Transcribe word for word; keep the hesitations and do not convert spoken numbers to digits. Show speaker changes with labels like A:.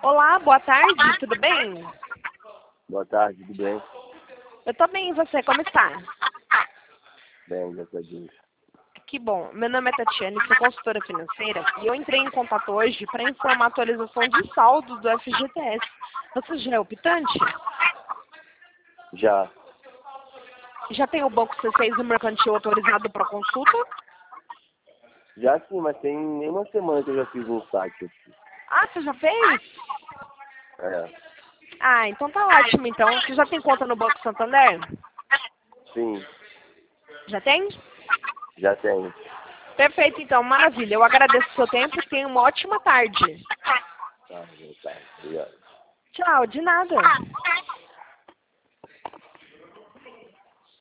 A: Olá, boa tarde, tudo bem?
B: Boa tarde, tudo bem?
A: Eu tô bem, e você, como está?
B: Bem, graças a Deus.
A: Que bom. Meu nome é Tatiane, sou consultora financeira e eu entrei em contato hoje para informar a atualização de saldo do F G T S. Você já é optante?
B: Já,
A: Já tem o banco C seis no mercantil autorizado para consulta?
B: já sim, mas tem nem uma semana que eu já fiz um saque aqui.
A: Ah, você já fez?
B: É,
A: Ah, então tá ótimo. Então, você já tem conta no Banco Santander?
B: sim,
A: Já tem?
B: já tenho.
A: Perfeito, então, maravilha. Eu agradeço o seu tempo e tenha uma ótima tarde.
B: Tá, tá, obrigado.
A: Tchau, de nada.